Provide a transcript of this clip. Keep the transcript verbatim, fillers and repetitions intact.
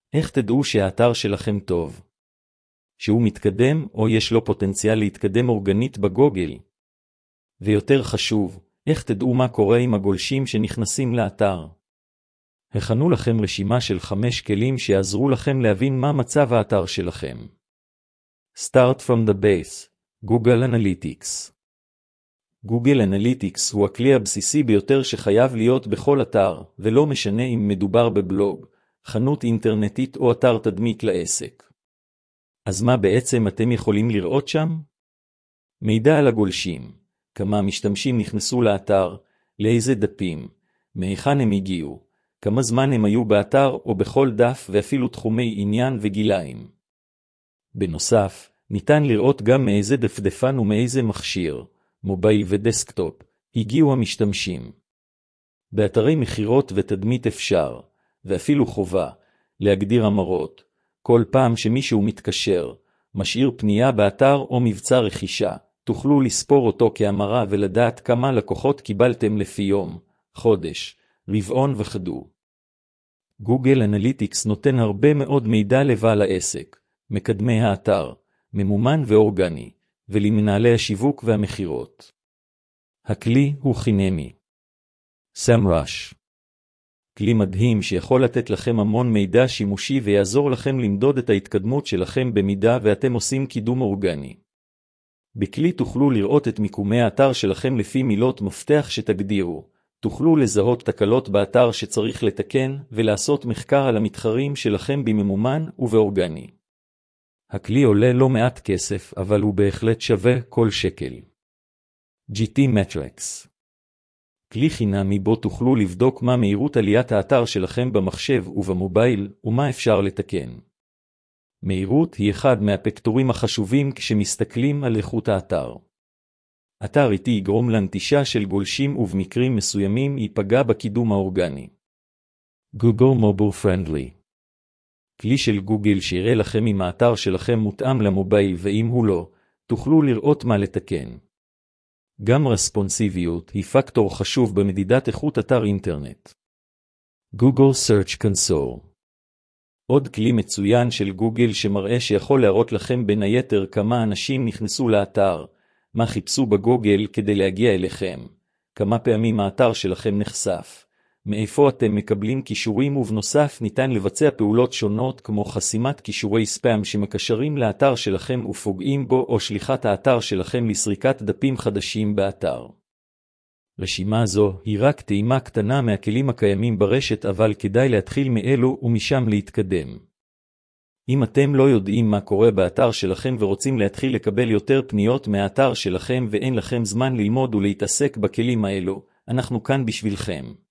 איך תדעו שהאתר שלכם טוב? שהוא מתקדם או יש לו פוטנציאל להתקדם אורגנית בגוגל? ויותר חשוב, איך תדעו מה קורה עם הגולשים שנכנסים לאתר? הכנו לכם רשימה של חמש כלים שיעזרו לכם להבין מה מצב האתר שלכם. Start from the base, Google Analytics. Google Analytics הוא הכלי הבסיסי ביותר שחייב להיות בכל אתר, ולא משנה אם מדובר בבלוג, חנות אינטרנטית או אתר תדמית לעסק. אז מה בעצם אתם יכולים לראות שם? מידע על הגולשים, כמה משתמשים נכנסו לאתר, לאיזה דפים, מהיכן הם הגיעו, כמה זמן הם היו באתר או בכל דף ואפילו תחומי עניין וגילאים. בנוסף, ניתן לראות גם מאיזה דפדפן ומאיזה מכשיר, מובייל ודסקטופ, הגיעו המשתמשים. באתרי מחירות ותדמית אפשר, ואפילו חובה, להגדיר המרות. כל פעם שמישהו מתקשר, משאיר פנייה באתר או מבצע רכישה, תוכלו לספור אותו כהמרה ולדעת כמה לקוחות קיבלתם לפי יום, חודש, רבעון וכדומה. גוגל אנליטיקס נותן הרבה מאוד מידע לבעל העסק, מקדמי האתר, ממומן ואורגני, ולמנהלי השיווק והמחירות. הכלי הוא חינמי. SEMrush. כלי מדהים שיכול לתת לכם המון מידע שימושי ויעזור לכם למדוד את ההתקדמות שלכם במידה ואתם עושים קידום אורגני. בכלי תוכלו לראות את מיקומי האתר שלכם לפי מילות מפתח שתגדירו. תוכלו לזהות תקלות באתר שצריך לתקן ולעשות מחקר על המתחרים שלכם בממומן ובאורגני. הכלי עולה לא מעט כסף, אבל הוא בהחלט שווה כל שקל. ג'י טי Metrics. כלי חינמי בו תוכלו לבדוק מה מהירות עליית האתר שלכם במחשב ובמובייל ומה אפשר לתקן. מהירות היא אחד מהפקטורים החשובים כשמסתכלים על איכות האתר. אתר איטי יגרום לנטישה של גולשים ובמקרים מסוימים ייפגע בקידום האורגני. Google Mobile Friendly. כלי של גוגל שיראה לכם אם האתר שלכם מותאם למובייל ואם הוא לא, תוכלו לראות מה לתקן. גם רספונסיביות היא פקטור חשוב במדידת איכות אתר אינטרנט. Google Search Console. עוד כלי מצוין של גוגל שמראה שיכול להראות לכם בין היתר כמה אנשים נכנסו לאתר, מה חיפשו בגוגל כדי להגיע אליכם, כמה פעמים האתר שלכם נחשף, מאיפה אתם מקבלים קישורים ובנוסף ניתן לבצע פעולות שונות כמו חסימת קישורי ספאם שמקשרים לאתר שלכם ופוגעים בו או שליחת האתר שלכם לסריקת דפים חדשים באתר. רשימה זו היא רק טעימה קטנה מהכלים הקיימים ברשת אבל כדאי להתחיל מאלו ומשם להתקדם. אם אתם לא יודעים מה קורה באתר שלכם ורוצים להתחיל לקבל יותר פניות מהאתר שלכם ואין לכם זמן ללמוד ולהתעסק בכלים האלו, אנחנו כאן בשבילכם.